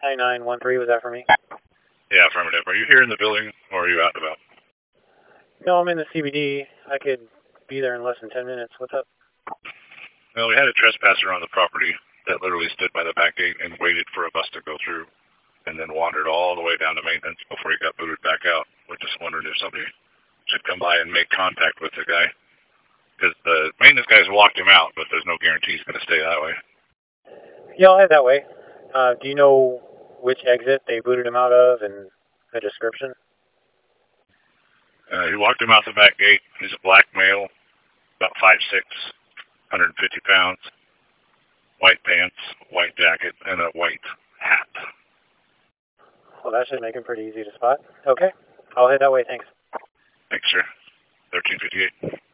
9913, was that for me? Yeah, affirmative. Are you here in the building, or are you out and about? No, I'm in the CBD. I could be there in less than 10 minutes. What's up? Well, we had a trespasser on the property that literally stood by the back gate and waited for a bus to go through, and then wandered all the way down to maintenance before he got booted back out. We're just wondering if somebody should come by and make contact with the guy. Because the maintenance guys walked him out, but there's no guarantee he's going to stay that way. Yeah, I'll head that way. Do you know which exit they booted him out of and the description? He walked him out the back gate. He's a black male, about 5'6", 150 pounds, white pants, white jacket, and a white hat. Well, that should make him pretty easy to spot. Okay, I'll head that way, thanks. Thanks, sir. 1358.